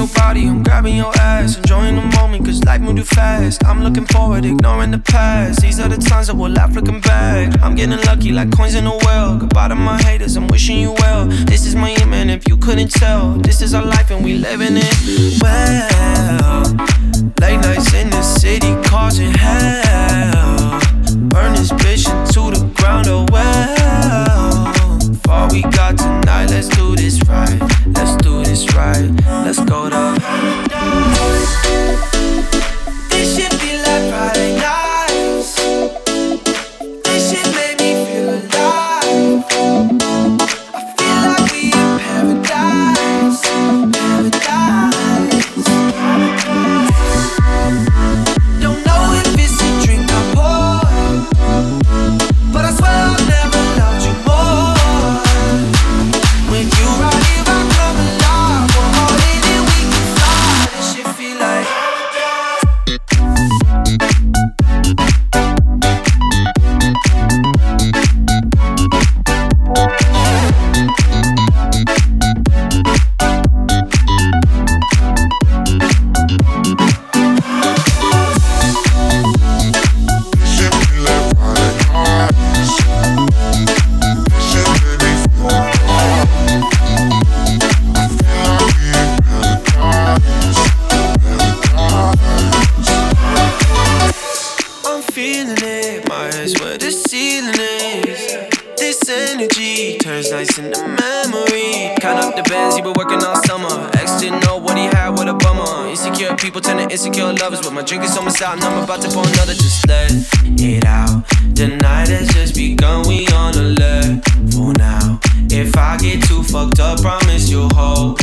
your body, I'm grabbing your ass. Enjoying the moment, cause life moved too fast. I'm looking forward, ignoring the past. These are the times that we'll laugh looking back. I'm getting lucky like coins in a well. Goodbye to my haters, I'm wishing you well. This is my aim, and if you couldn't tell, this is our life and we living it well. Late nights in the city causing hell. Burn this bitch into the ground, oh well. For all we got tonight, let's do this right. Let's do this right. Let's go to paradise. This shit feel like Friday nights. This shit made me feel alive. I feel like we in paradise. Paradise. Don't know if it's a drink I pour, but I swear I've never loved you more. When you ride here, I come alive. We're all in it, we can fly. This shit feel like nights in the memory. Count up the bands, he been working all summer. Ex didn't know what he had, what a bummer. Insecure people turn to insecure lovers, but my drink is almost out and I'm about to pour another. Just let it out. The night has just begun, we on alert for now. If I get too fucked up, promise you'll hold